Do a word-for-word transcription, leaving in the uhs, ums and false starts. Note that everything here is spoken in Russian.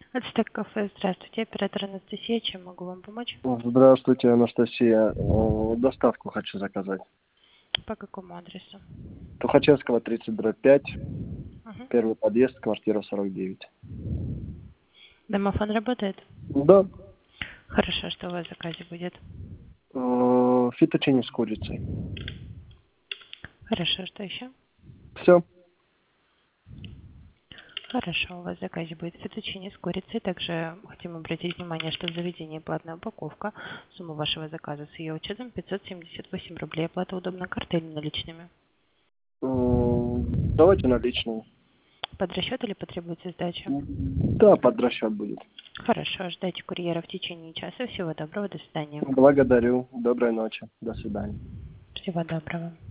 Ацтек кафе, здравствуйте, оператор Анастасия, чем могу вам помочь? Здравствуйте, Анастасия. Э, Доставку хочу заказать. По какому адресу? Тухачевского, тридцать дробь пять, Угу. первый подъезд, квартира сорок девять. Домофон работает? Да. Хорошо, что у вас в заказе будет? Э, Фетучини с курицей. Хорошо, что еще? Все. Хорошо, у вас в заказе будет фетучини с курицей. Также хотим обратить внимание, что в заведении платная упаковка. Сумма вашего заказа с ее учетом пятьсот семьдесят восемь рублей. Оплата удобна картой или наличными? Давайте наличные. Под расчет или потребуется сдача? Да, под расчет будет. Хорошо, ждайте курьера в течение часа. Всего доброго, до свидания. Благодарю. Доброй ночи. До свидания. Всего доброго.